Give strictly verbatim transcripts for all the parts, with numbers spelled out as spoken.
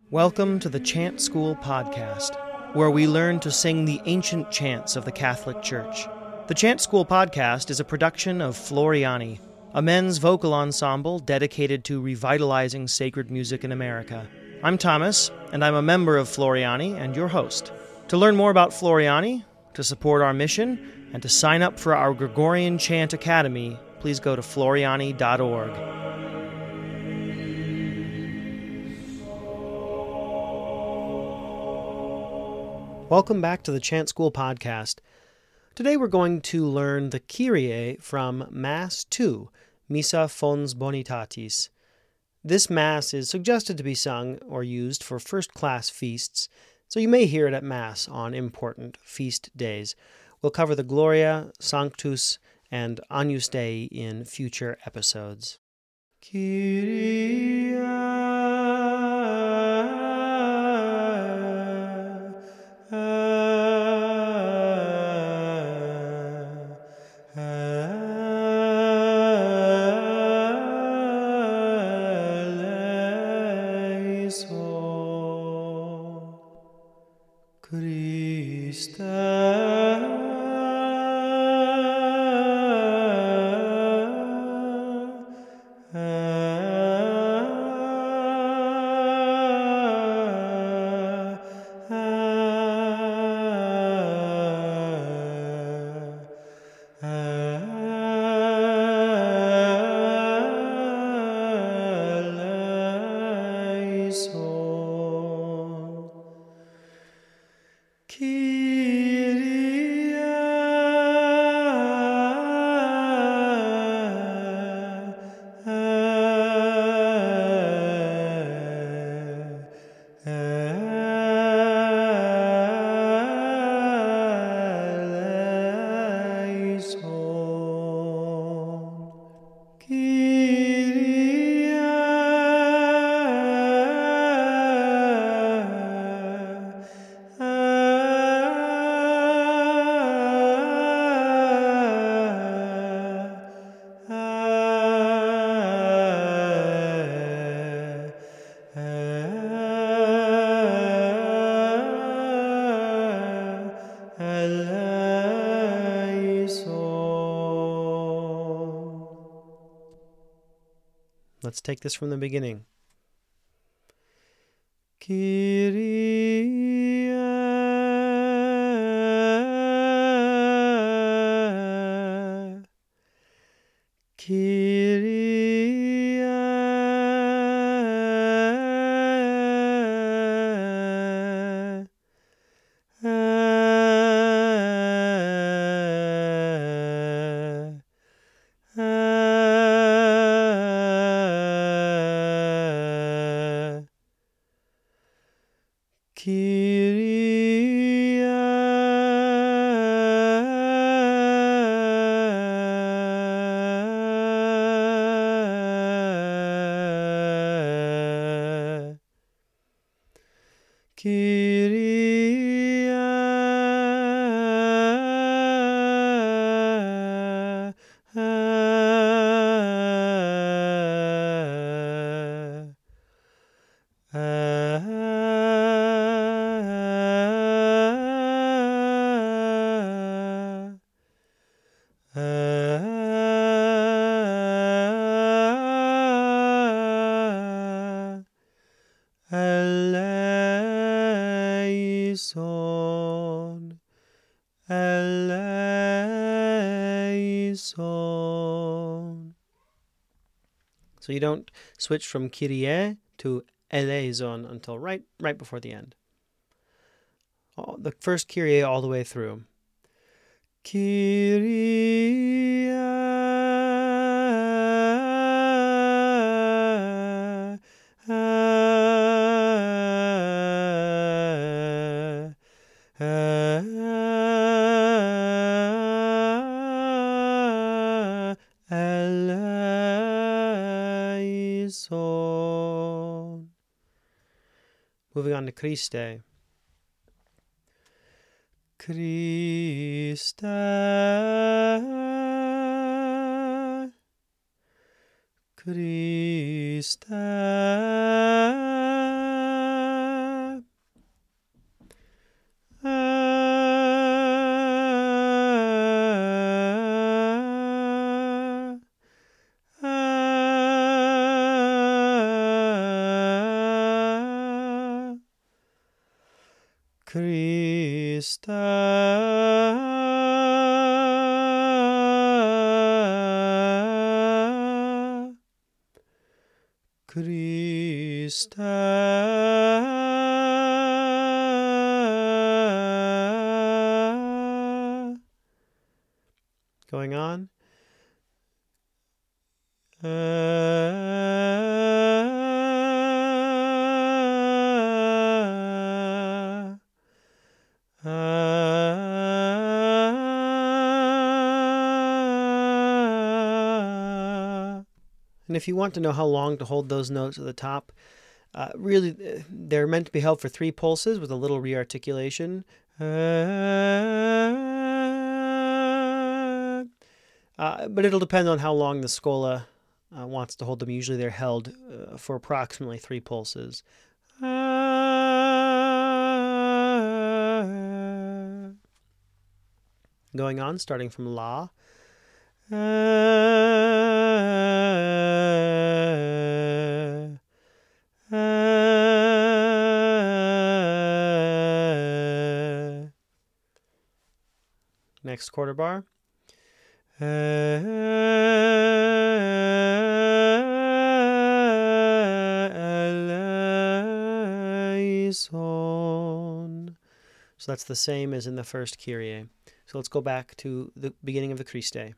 Welcome to the Chant School podcast, where we learn to sing the ancient chants of the Catholic Church. The Chant School podcast is a production of Floriani, a men's vocal ensemble dedicated to revitalizing sacred music in America. I'm Thomas, and I'm a member of Floriani and your host. To learn more about Floriani, to support our mission, and to sign up for our Gregorian Chant Academy, please go to floriani dot org. Welcome back to the Chant School podcast. Today we're going to learn the Kyrie from Mass two, Missa Fons Bonitatis. This Mass is suggested to be sung or used for first-class feasts, so you may hear it at Mass on important feast days. We'll cover the Gloria, Sanctus, and Agnus Dei in future episodes. Kyrie Christe Let's take this from the beginning. Kyrie, Kyrie, Kyrie, Kyrie, eleison, eleison. So you don't switch from Kyrie to eleison until right right before the end. Oh, the first Kyrie all the way through. Kyrie, eleison. Moving on to Christe. Christe, Christe, Christe, Christe, going on. And if you want to know how long to hold those notes at the top, uh, really, they're meant to be held for three pulses with a little rearticulation. Uh, but it'll depend on how long the Schola uh, wants to hold them. Usually they're held uh, for approximately three pulses. Going on, starting from La. Next quarter bar. Eleison. So that's the same as in the first Kyrie. So let's go back to the beginning of the Christe.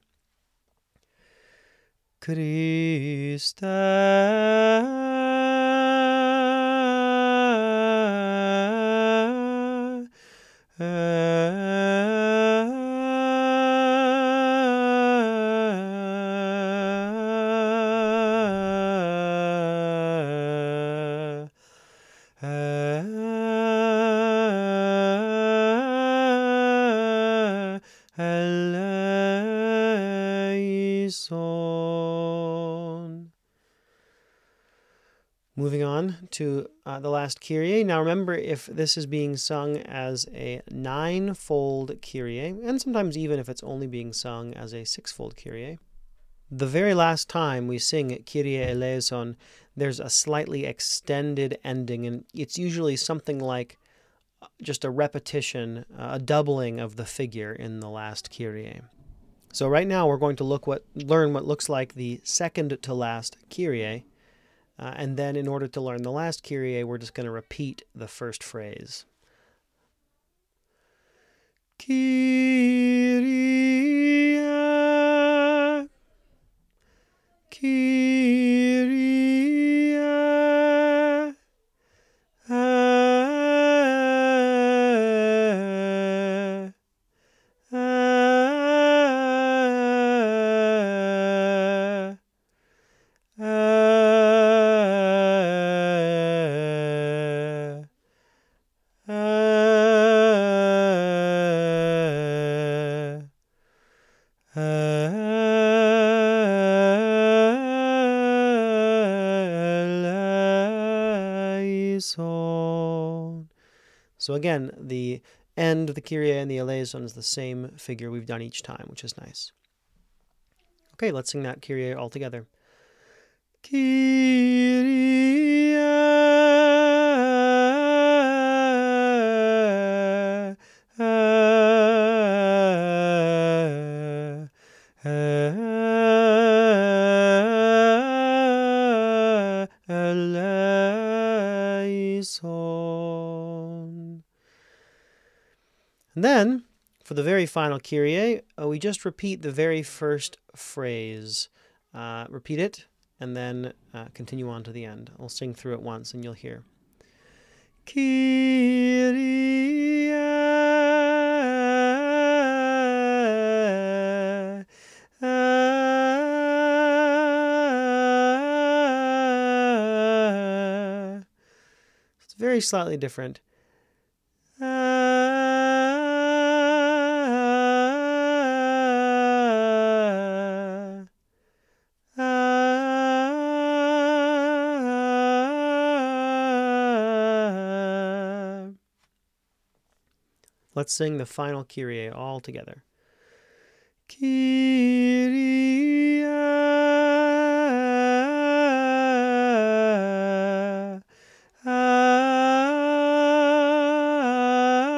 Christe, eleison. Moving on to uh, the last Kyrie. Now remember, if this is being sung as a nine-fold Kyrie, and sometimes even if it's only being sung as a six-fold Kyrie, the very last time we sing Kyrie eleison, there's a slightly extended ending, and it's usually something like just a repetition, a doubling of the figure in the last Kyrie. So right now we're going to look what learn what looks like the second to last Kyrie, uh, and then in order to learn the last Kyrie, we're just going to repeat the first phrase. Kyrie, Kyrie, uh, uh, eleison. So again, the end of the Kyrie and the eleison is the same figure we've done each time, which is nice. Okay, let's sing that Kyrie all together. Kyrie, uh, uh, eleison. And then, for the very final Kyrie, uh, we just repeat the very first phrase. Uh, repeat it, and then uh, continue on to the end. I'll sing through it once, and you'll hear. Kyrie, uh, uh, it's very slightly different. Let's sing the final Kyrie all together. Kyrie, uh, uh,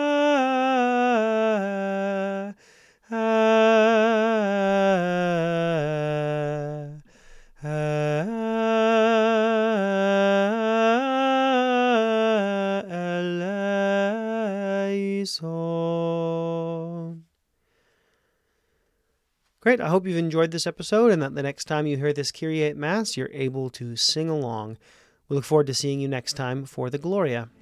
eleison. Great. I hope you've enjoyed this episode and that the next time you hear this Kyrie at Mass, you're able to sing along. We look forward to seeing you next time for the Gloria.